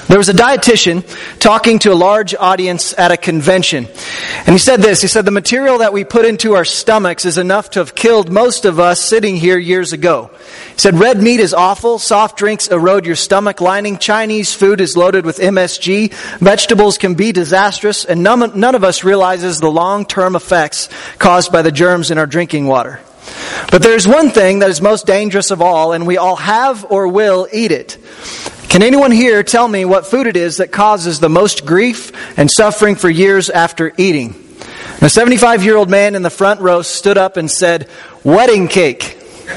There was a dietitian talking to a large audience at a convention. And he said this, he said, the material that we put into our stomachs is enough to have killed most of us sitting here years ago. He said, red meat is awful, soft drinks erode your stomach lining, Chinese food is loaded with MSG, vegetables can be disastrous, and none of us realizes the long-term effects caused by the germs in our drinking water. But there's one thing that is most dangerous of all, and we all have or will eat it. Can anyone here tell me what food it is that causes the most grief and suffering for years after eating? And a 75-year-old man in the front row stood up and said, wedding cake.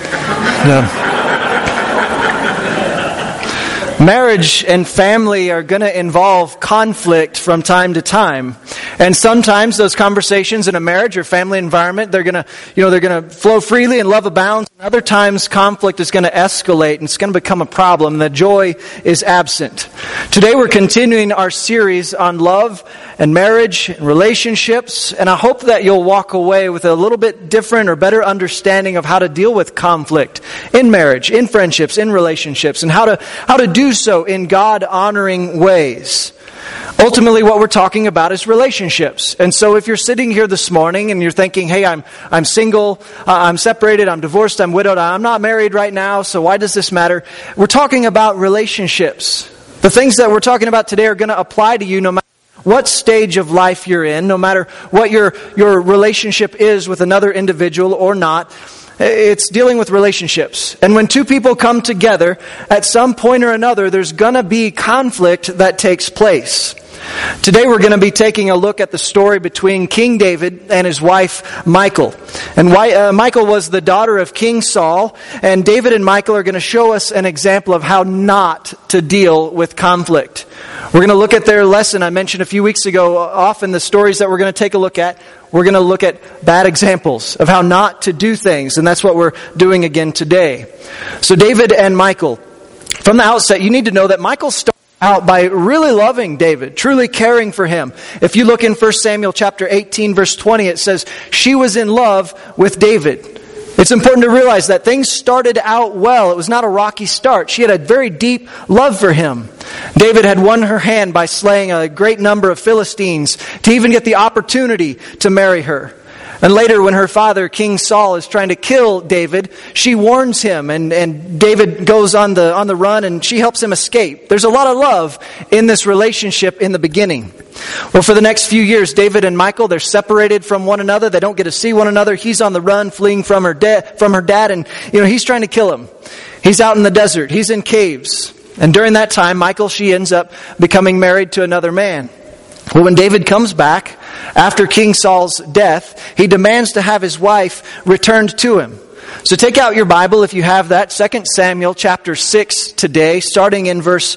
Marriage and family are going to involve conflict from time to time. And sometimes those conversations in a marriage or family environment, they're going to flow freely and love abounds. And other times conflict is going to escalate and it's going to become a problem. The joy is absent. Today we're continuing our series on love and marriage and relationships. And I hope that you'll walk away with a little bit different or better understanding of how to deal with conflict in marriage, in friendships, in relationships, and how to do so in God-honoring ways. Ultimately, what we're talking about is relationships. And so if you're sitting here this morning and you're thinking, hey, I'm single, I'm separated, I'm divorced, I'm widowed, I'm not married right now, so why does this matter? We're talking about relationships. The things that we're talking about today are going to apply to you no matter what stage of life you're in, no matter what your relationship is with another individual or not. It's dealing with relationships. And when two people come together, at some point or another, there's going to be conflict that takes place. Today we're going to be taking a look at the story between King David and his wife Michal. And Michal was the daughter of King Saul, and David and Michal are going to show us an example of how not to deal with conflict. We're going to look at their lesson I mentioned a few weeks ago. Often the stories that we're going to take a look at, we're going to look at bad examples of how not to do things, and that's what we're doing again today. So David and Michal. From the outset, you need to know that Michal started out by really loving David, truly caring for him. If you look in 1 Samuel chapter 18, verse 20, it says, she was in love with David. It's important to realize that things started out well. It was not a rocky start. She had a very deep love for him. David had won her hand by slaying a great number of Philistines to even get the opportunity to marry her. And later when her father, King Saul, is trying to kill David, she warns him and David goes on the run and she helps him escape. There's a lot of love in this relationship in the beginning. Well, for the next few years, David and Michal, they're separated from one another. They don't get to see one another. He's on the run, fleeing from her dad, and he's trying to kill him. He's out in the desert. He's in caves. And during that time, Michal, she ends up becoming married to another man. Well, when David comes back after King Saul's death, he demands to have his wife returned to him. So take out your Bible if you have that. 2 Samuel chapter 6 today, starting in verse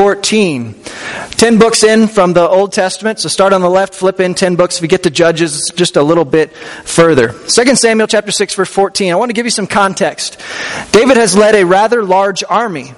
14. 10 books in from the Old Testament. So start on the left, flip in 10 books. If you get to Judges, it's just a little bit further. 2 Samuel chapter 6 verse 14. I want to give you some context. David has led a rather large army,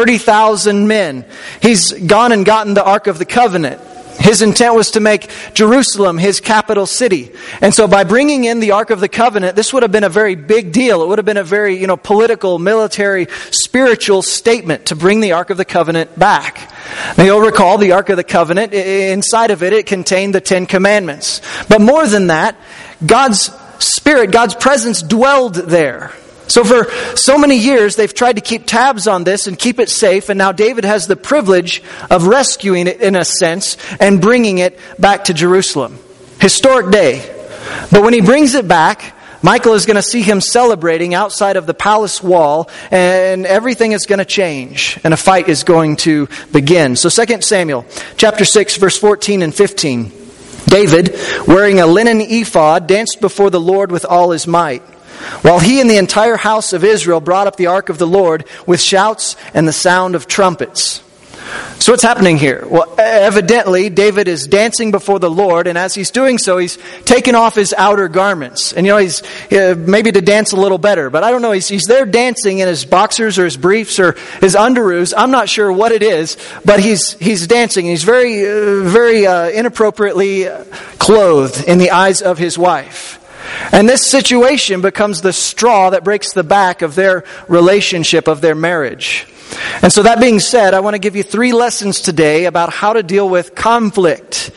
30,000 men. He's gone and gotten the Ark of the Covenant. His intent was to make Jerusalem his capital city. And so by bringing in the Ark of the Covenant, this would have been a very big deal. It would have been a very, political, military, spiritual statement to bring the Ark of the Covenant back. Now you'll recall the Ark of the Covenant, inside of it, it contained the 10 Commandments. But more than that, God's Spirit, God's presence dwelled there. So for so many years, they've tried to keep tabs on this and keep it safe, and now David has the privilege of rescuing it in a sense and bringing it back to Jerusalem. Historic day. But when he brings it back, Michal is going to see him celebrating outside of the palace wall, and everything is going to change, and a fight is going to begin. So 2 Samuel chapter 6, verse 14 and 15. David, wearing a linen ephod, danced before the Lord with all his might, while he and the entire house of Israel brought up the ark of the Lord with shouts and the sound of trumpets. So what's happening here? Well, evidently, David is dancing before the Lord, and as he's doing so, he's taken off his outer garments. And he's maybe to dance a little better, but I don't know. He's there dancing in his boxers or his briefs or his underoos. I'm not sure what it is, but he's dancing. He's very, very inappropriately clothed in the eyes of his wife. And this situation becomes the straw that breaks the back of their relationship, of their marriage. And so that being said, I want to give you 3 lessons today about how to deal with conflict,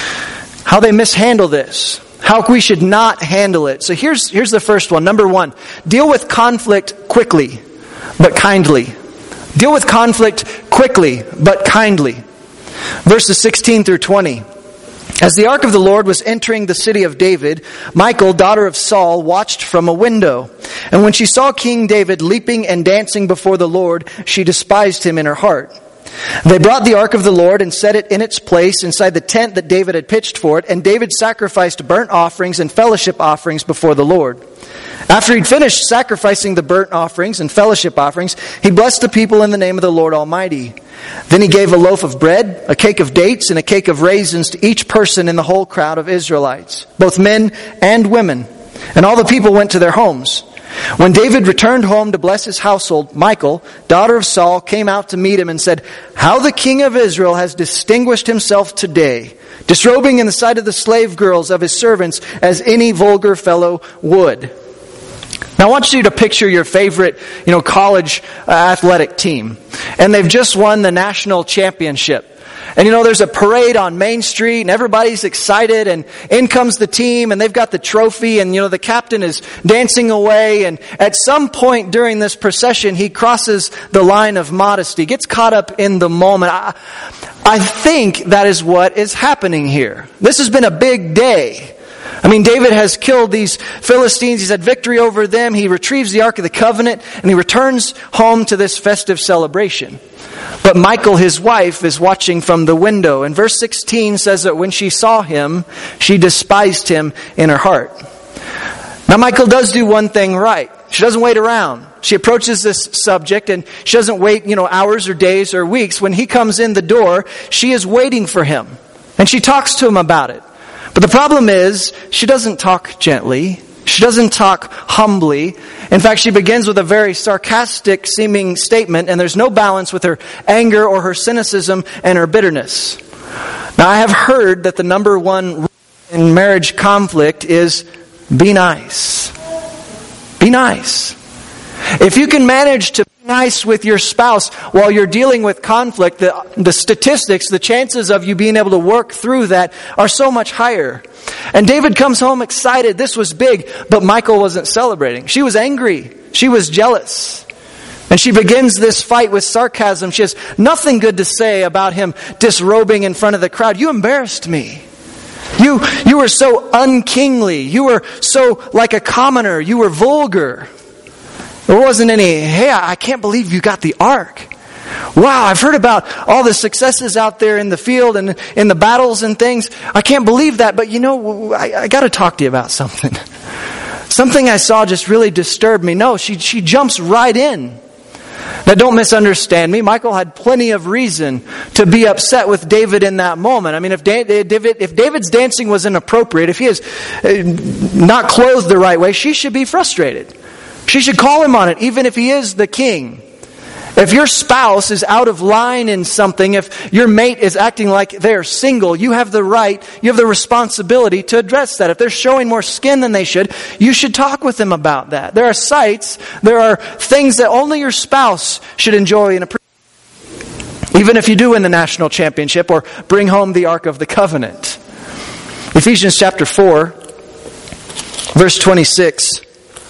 how they mishandle this, how we should not handle it. So here's the first one. Number 1, deal with conflict quickly, but kindly. Deal with conflict quickly, but kindly. Verses 16 through 20. As the ark of the Lord was entering the city of David, Michal, daughter of Saul, watched from a window. And when she saw King David leaping and dancing before the Lord, she despised him in her heart. They brought the ark of the Lord and set it in its place inside the tent that David had pitched for it, and David sacrificed burnt offerings and fellowship offerings before the Lord. After he'd finished sacrificing the burnt offerings and fellowship offerings, he blessed the people in the name of the Lord Almighty. Then he gave a loaf of bread, a cake of dates, and a cake of raisins to each person in the whole crowd of Israelites, both men and women. And all the people went to their homes. When David returned home to bless his household, Michal, daughter of Saul, came out to meet him and said, "How the king of Israel has distinguished himself today, disrobing in the sight of the slave girls of his servants as any vulgar fellow would." Now I want you to picture your favorite, college athletic team. And they've just won the national championship. And there's a parade on Main Street and everybody's excited and in comes the team and they've got the trophy and the captain is dancing away, and at some point during this procession he crosses the line of modesty, gets caught up in the moment. I think that is what is happening here. This has been a big day. David has killed these Philistines. He's had victory over them. He retrieves the Ark of the Covenant and he returns home to this festive celebration. But Michal, his wife, is watching from the window. And verse 16 says that when she saw him, she despised him in her heart. Now Michal does do one thing right. She doesn't wait around. She approaches this subject and she doesn't wait, hours or days or weeks. When he comes in the door, she is waiting for him. And she talks to him about it. But the problem is, she doesn't talk gently. She doesn't talk humbly. In fact, she begins with a very sarcastic seeming statement, and there's no balance with her anger or her cynicism and her bitterness. Now, I have heard that the number 1 rule in marriage conflict is be nice. Be nice. If you can manage to be nice with your spouse while you're dealing with conflict, the statistics, the chances of you being able to work through that are so much higher. And David comes home excited. This was big, but Michal wasn't celebrating. She was angry. She was jealous. And she begins this fight with sarcasm. She has nothing good to say about him disrobing in front of the crowd. You embarrassed me. You were so unkingly. You were so like a commoner. You were vulgar. There wasn't any, hey, I can't believe you got the ark. Wow, I've heard about all the successes out there in the field and in the battles and things. I can't believe that, but I got to talk to you about something. Something I saw just really disturbed me. No, she jumps right in. Now, don't misunderstand me. Michal had plenty of reason to be upset with David in that moment. If David's dancing was inappropriate, if he is not clothed the right way, she should be frustrated. She should call him on it, even if he is the king. If your spouse is out of line in something, if your mate is acting like they're single, you have the right, you have the responsibility to address that. If they're showing more skin than they should, you should talk with them about that. There are sights, there are things that only your spouse should enjoy and appreciate, even if you do win the national championship or bring home the Ark of the Covenant. Ephesians chapter 4, verse 26.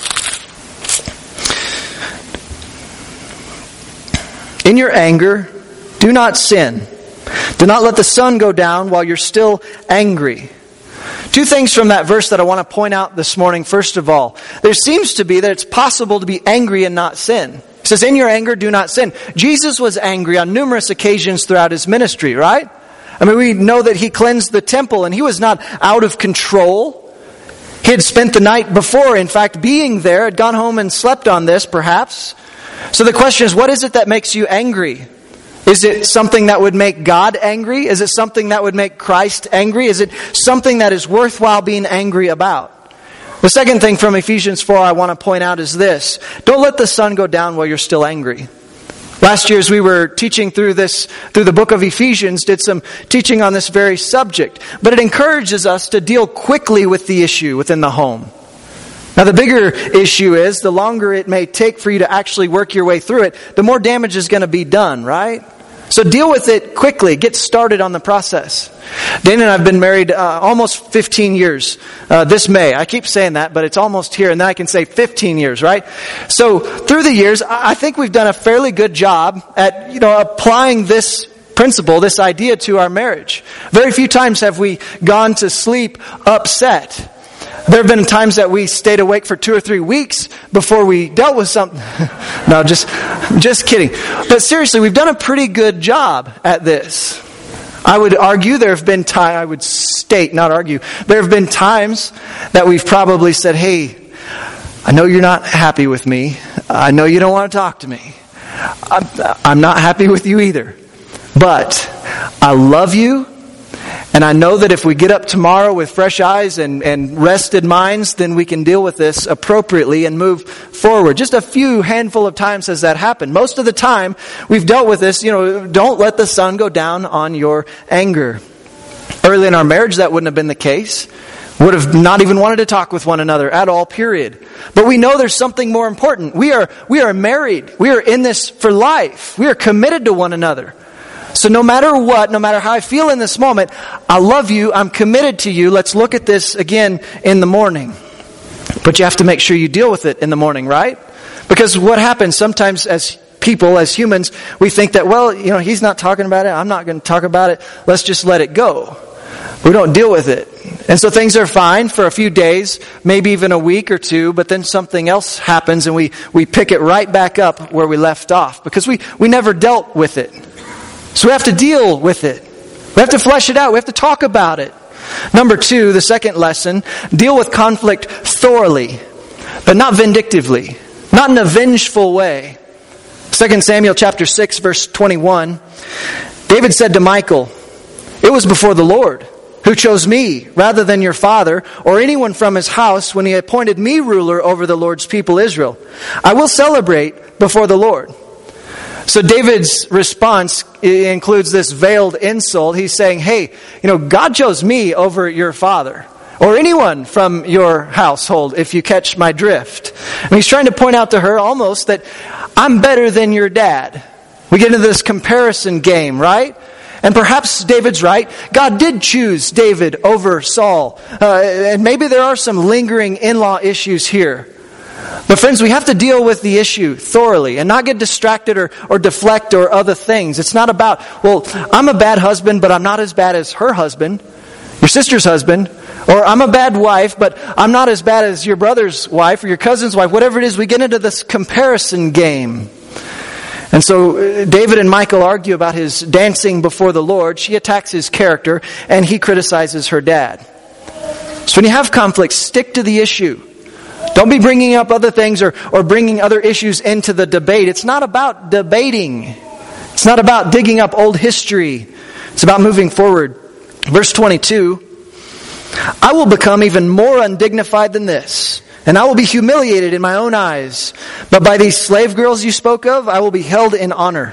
In your anger, do not sin. Do not let the sun go down while you're still angry. 2 things from that verse that I want to point out this morning. First of all, there seems to be that it's possible to be angry and not sin. It says, in your anger, do not sin. Jesus was angry on numerous occasions throughout his ministry, right? We know that he cleansed the temple and he was not out of control. He had spent the night before, in fact, being there, had gone home and slept on this, perhaps. So the question is, what is it that makes you angry? Is it something that would make God angry? Is it something that would make Christ angry? Is it something that is worthwhile being angry about? The second thing from Ephesians 4 I want to point out is this. Don't let the sun go down while you're still angry. Last year as we were teaching through the book of Ephesians, did some teaching on this very subject. But it encourages us to deal quickly with the issue within the home. Now, the bigger issue is the longer it may take for you to actually work your way through it, the more damage is going to be done, right? So deal with it quickly. Get started on the process. Dana and I have been married almost 15 years this May. I keep saying that, but it's almost here, and then I can say 15 years, right? So through the years, I think we've done a fairly good job at applying this principle, this idea to our marriage. Very few times have we gone to sleep upset. There have been times that we stayed awake for 2 or 3 weeks before we dealt with something. No, just kidding. But seriously, we've done a pretty good job at this. I would argue there have been times, I would state, not argue, there have been times that we've probably said, hey, I know you're not happy with me. I know you don't want to talk to me. I'm not happy with you either. But I love you. And I know that if we get up tomorrow with fresh eyes and rested minds, then we can deal with this appropriately and move forward. Just a handful of times has that happened. Most of the time, we've dealt with this, don't let the sun go down on your anger. Early in our marriage, that wouldn't have been the case. Would have not even wanted to talk with one another at all, period. But we know there's something more important. We are married. We are in this for life. We are committed to one another. So no matter what, no matter how I feel in this moment, I love you, I'm committed to you. Let's look at this again in the morning. But you have to make sure you deal with it in the morning, right? Because what happens sometimes as people, as humans, we think that, he's not talking about it, I'm not going to talk about it, let's just let it go. We don't deal with it. And so things are fine for a few days, maybe even a week or two, but then something else happens and we pick it right back up where we left off because we never dealt with it. So we have to deal with it. We have to flesh it out. We have to talk about it. Number 2, the second lesson, deal with conflict thoroughly, but not vindictively, not in a vengeful way. 2 Samuel chapter 6, verse 21, David said to Michal, "It was before the Lord who chose me rather than your father or anyone from his house when he appointed me ruler over the Lord's people Israel. I will celebrate before the Lord." So David's response includes this veiled insult. He's saying, hey, God chose me over your father or anyone from your household, if you catch my drift. And he's trying to point out to her almost that I'm better than your dad. We get into this comparison game, right? And perhaps David's right. God did choose David over Saul. And maybe there are some lingering in-law issues here. But friends, we have to deal with the issue thoroughly and not get distracted or deflect or other things. It's not about, I'm a bad husband, but I'm not as bad as her husband, your sister's husband. Or I'm a bad wife, but I'm not as bad as your brother's wife or your cousin's wife. Whatever it is, we get into this comparison game. And so David and Michal argue about his dancing before the Lord. She attacks his character, and he criticizes her dad. So when you have conflict, stick to the issue. Don't be bringing up other things or bringing other issues into the debate. It's not about debating. It's not about digging up old history. It's about moving forward. Verse 22, I will become even more undignified than this, and I will be humiliated in my own eyes. But by these slave girls you spoke of, I will be held in honor.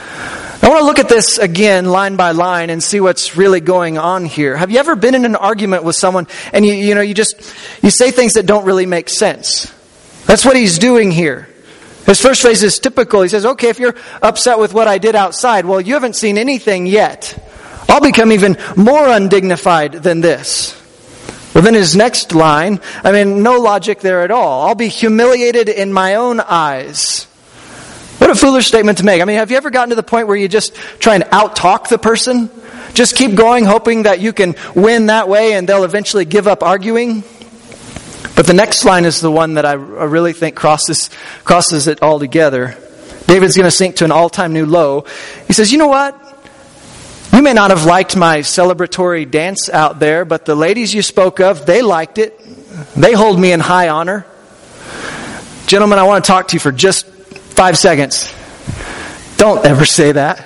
I want to look at this again, line by line, and see what's really going on here. Have you ever been in an argument with someone and you say things that don't really make sense? That's what he's doing here. His first phrase is typical. He says, okay, if you're upset with what I did outside, well, you haven't seen anything yet. I'll become even more undignified than this. Well, then his next line, no logic there at all. I'll be humiliated in my own eyes. What a foolish statement to make. Have you ever gotten to the point where you just try and out-talk the person? Just keep going, hoping that you can win that way and they'll eventually give up arguing? But the next line is the one that I really think crosses it all together. David's going to sink to an all-time new low. He says, you know what? You may not have liked my celebratory dance out there, but the ladies you spoke of, they liked it. They hold me in high honor. Gentlemen, I want to talk to you for just 5 seconds. Don't ever say that.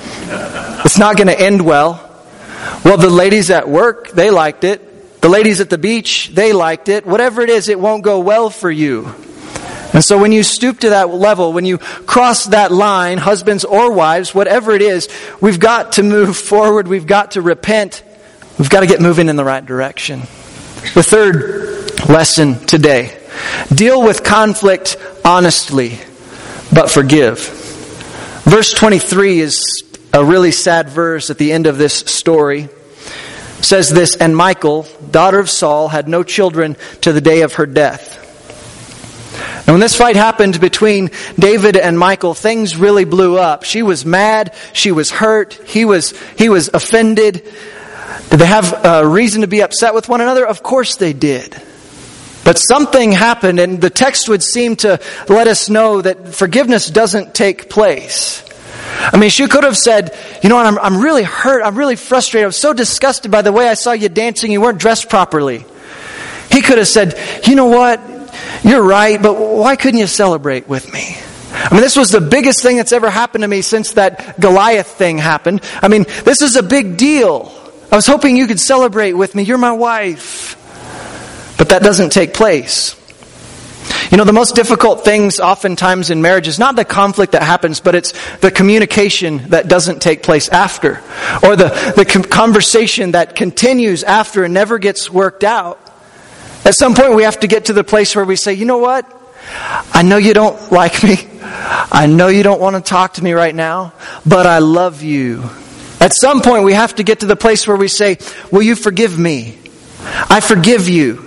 It's not going to end well. Well, the ladies at work, they liked it. The ladies at the beach, they liked it. Whatever it is, it won't go well for you. And so when you stoop to that level, when you cross that line, husbands or wives, whatever it is, we've got to move forward. We've got to repent. We've got to get moving in the right direction. The third lesson today. Deal with conflict honestly, but forgive. Verse 23 is a really sad verse at the end of this story. It says this, "And Michal, daughter of Saul, had no children to the day of her death." And when this fight happened between David and Michal, things really blew up. She was mad. She was hurt. He was offended. Did they have a reason to be upset with one another? Of course they did. But something happened, and the text would seem to let us know that forgiveness doesn't take place. I mean, she could have said, "You know what, I'm really hurt. I'm really frustrated. I was so disgusted by the way I saw you dancing. You weren't dressed properly." He could have said, "You know what? You're right, but why couldn't you celebrate with me? I mean, this was the biggest thing that's ever happened to me since that Goliath thing happened. I mean, this is a big deal. I was hoping you could celebrate with me. You're my wife." But that doesn't take place. You know, the most difficult things oftentimes in marriage is not the conflict that happens, but it's the communication that doesn't take place after. Or the conversation that continues after and never gets worked out. At some point we have to get to the place where we say, "You know what? I know you don't like me. I know you don't want to talk to me right now, but I love you." At some point we have to get to the place where we say, "Will you forgive me? I forgive you."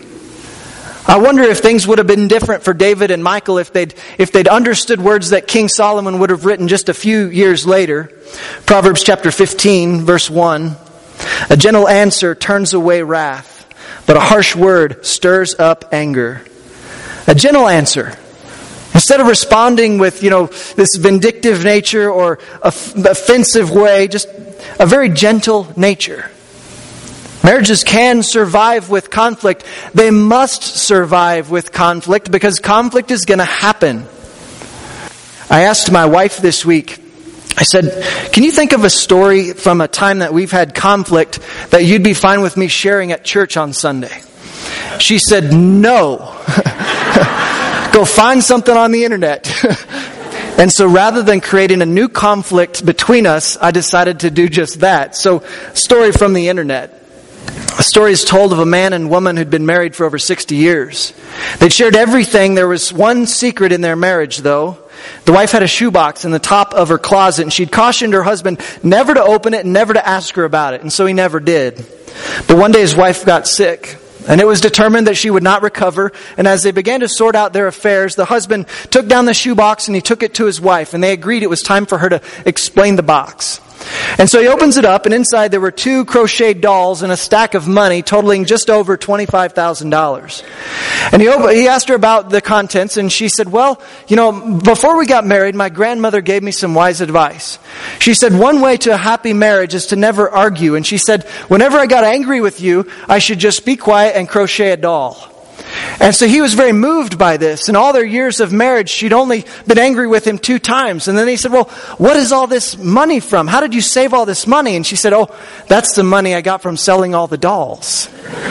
I wonder if things would have been different for David and Michal if they'd understood words that King Solomon would have written just a few years later. Proverbs chapter 15, verse 1. "A gentle answer turns away wrath, but a harsh word stirs up anger." A gentle answer. Instead of responding with, this vindictive nature or offensive way, just a very gentle nature. Marriages can survive with conflict. They must survive with conflict because conflict is going to happen. I asked my wife this week, I said, "Can you think of a story from a time that we've had conflict that you'd be fine with me sharing at church on Sunday?" She said, "No." Go find something on the internet. And so rather than creating a new conflict between us, I decided to do just that. So, story from the internet. A story is told of a man and woman who'd been married for over 60 years. They'd shared everything. There was one secret in their marriage, though. The wife had a shoebox in the top of her closet, and she'd cautioned her husband never to open it and never to ask her about it, and so he never did. But one day his wife got sick, and it was determined that she would not recover, and as they began to sort out their affairs, the husband took down the shoebox and he took it to his wife, and they agreed it was time for her to explain the box. And so he opens it up, and inside there were 2 crocheted dolls and a stack of money totaling just over $25,000. And he asked her about the contents, and she said, "Well, before we got married, my grandmother gave me some wise advice. She said, one way to a happy marriage is to never argue. And she said, whenever I got angry with you, I should just be quiet and crochet a doll." And so he was very moved by this. In all their years of marriage, she'd only been angry with him 2 times. And then he said, "Well, what is all this money from? How did you save all this money?" And she said, "Oh, that's the money I got from selling all the dolls."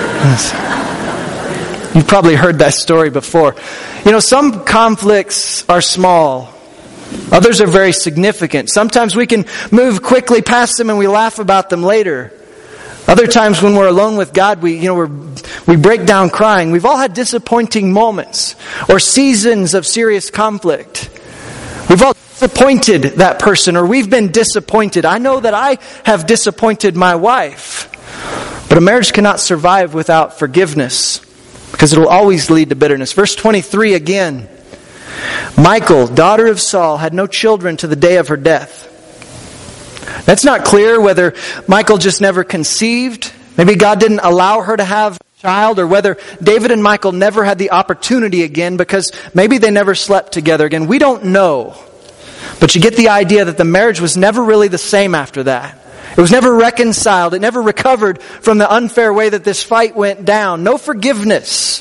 You've probably heard that story before. Some conflicts are small. Others are very significant. Sometimes we can move quickly past them and we laugh about them later. Other times when we're alone with God, we break down crying. We've all had disappointing moments or seasons of serious conflict. We've all disappointed that person, or we've been disappointed. I know that I have disappointed my wife. But a marriage cannot survive without forgiveness because it will always lead to bitterness. Verse 23 again. "Michal, daughter of Saul, had no children to the day of her death." That's not clear whether Michal just never conceived. Maybe God didn't allow her to have a child, or whether David and Michal never had the opportunity again because maybe they never slept together again. We don't know. But you get the idea that the marriage was never really the same after that. It was never reconciled. It never recovered from the unfair way that this fight went down. No forgiveness.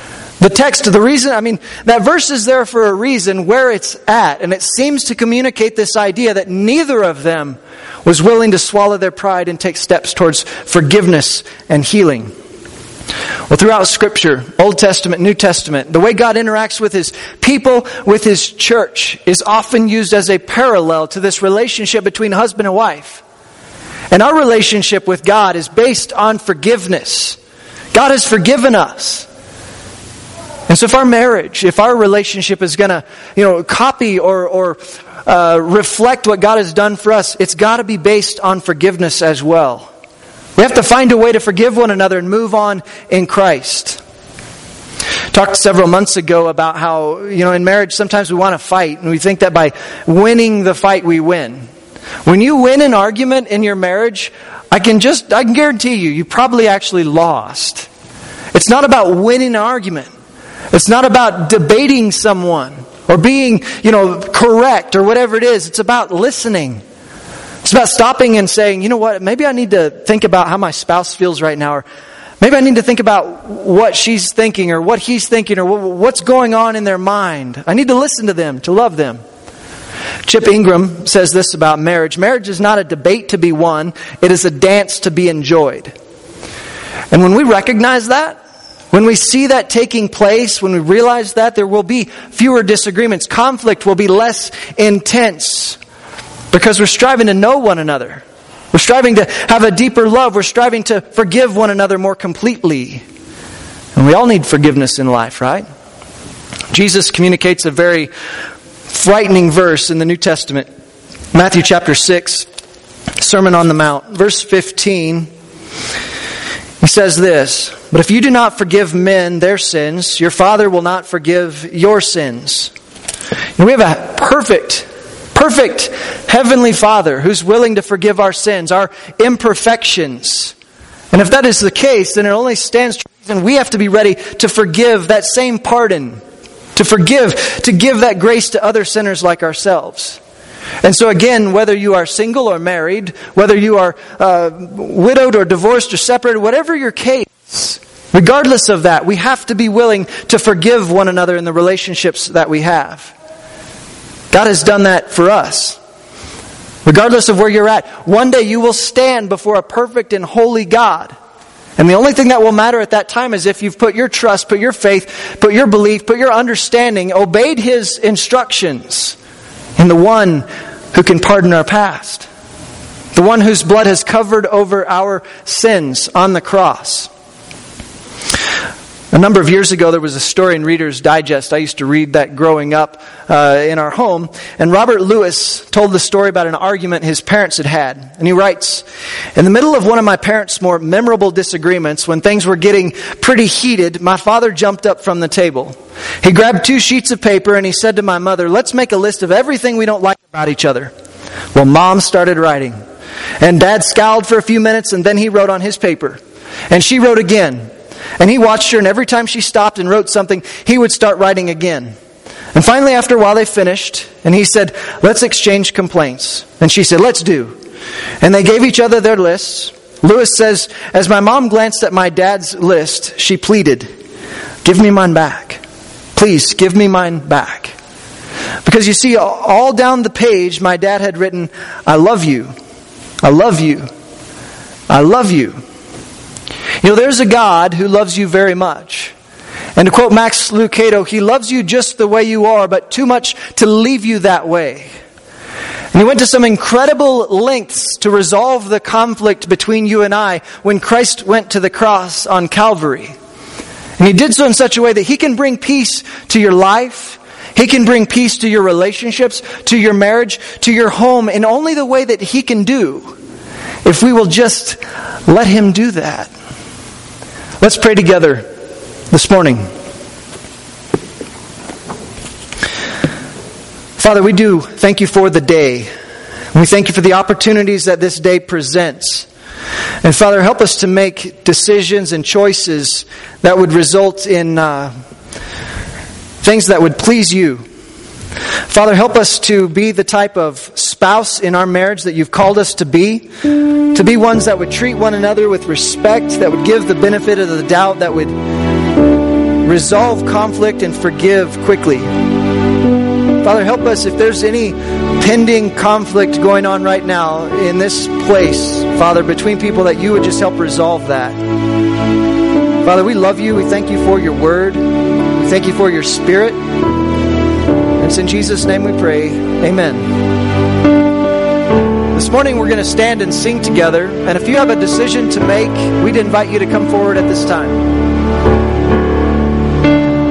That verse is there for a reason where it's at. And it seems to communicate this idea that neither of them was willing to swallow their pride and take steps towards forgiveness and healing. Well, throughout Scripture, Old Testament, New Testament, the way God interacts with His people, with His church, is often used as a parallel to this relationship between husband and wife. And our relationship with God is based on forgiveness. God has forgiven us. And so if our marriage, if our relationship is going to, copy or reflect what God has done for us, it's got to be based on forgiveness as well. We have to find a way to forgive one another and move on in Christ. Talked several months ago about how, in marriage sometimes we want to fight and we think that by winning the fight we win. When you win an argument in your marriage, I can guarantee you probably actually lost. It's not about winning an argument. It's not about debating someone or being, correct or whatever it is. It's about listening. It's about stopping and saying, you know what, maybe I need to think about how my spouse feels right now, or maybe I need to think about what she's thinking or what he's thinking or what's going on in their mind. I need to listen to them, to love them. Chip Ingram says this about marriage. Marriage is not a debate to be won. It is a dance to be enjoyed. And when we recognize that, when we see that taking place, when we realize that, there will be fewer disagreements. Conflict will be less intense because we're striving to know one another. We're striving to have a deeper love. We're striving to forgive one another more completely. And we all need forgiveness in life, right? Jesus communicates a very frightening verse in the New Testament. Matthew chapter 6, Sermon on the Mount, verse 15. He says this, "But if you do not forgive men their sins, your Father will not forgive your sins." And we have a perfect Heavenly Father who's willing to forgive our sins, our imperfections. And if that is the case, then it only stands to reason we have to be ready to forgive that same pardon, to forgive, to give that grace to other sinners like ourselves. And so again, whether you are single or married, whether you are widowed or divorced or separated, whatever your case, regardless of that, we have to be willing to forgive one another in the relationships that we have. God has done that for us. Regardless of where you're at, one day you will stand before a perfect and holy God. And the only thing that will matter at that time is if you've put your trust, put your faith, put your belief, put your understanding, obeyed His instructions in the one who can pardon our past. The one whose blood has covered over our sins on the cross. A number of years ago, there was a story in Reader's Digest. I used to read that growing up in our home. And Robert Lewis told the story about an argument his parents had had. And he writes, "In the middle of one of my parents' more memorable disagreements, when things were getting pretty heated, my father jumped up from the table. He grabbed 2 sheets of paper and he said to my mother, 'Let's make a list of everything we don't like about each other.' Well, Mom started writing. And Dad scowled for a few minutes and then he wrote on his paper. And she wrote again. And he watched her, and every time she stopped and wrote something, he would start writing again. And finally, after a while, they finished, and he said, 'Let's exchange complaints.' And she said, 'Let's do.' And they gave each other their lists. Lewis says, as my mom glanced at my dad's list, she pleaded, 'Give me mine back. Please, give me mine back.' Because you see, all down the page, my dad had written, 'I love you. I love you. I love you.' There's a God who loves you very much. And to quote Max Lucado, He loves you just the way you are, but too much to leave you that way. And He went to some incredible lengths to resolve the conflict between you and I when Christ went to the cross on Calvary. And He did so in such a way that He can bring peace to your life. He can bring peace to your relationships, to your marriage, to your home, in only the way that He can do, if we will just let Him do that. Let's pray together this morning. Father, we do thank You for the day. We thank You for the opportunities that this day presents. And Father, help us to make decisions and choices that would result in things that would please You. Father, help us to be the type of spouse in our marriage that You've called us to be ones that would treat one another with respect, that would give the benefit of the doubt, that would resolve conflict and forgive quickly. Father, help us if there's any pending conflict going on right now in this place, Father, between people, that You would just help resolve that. Father, we love You. We thank You for Your word. We thank You for Your Spirit. And it's in Jesus' name we pray. Amen. This morning we're going to stand and sing together. And if you have a decision to make, we'd invite you to come forward at this time.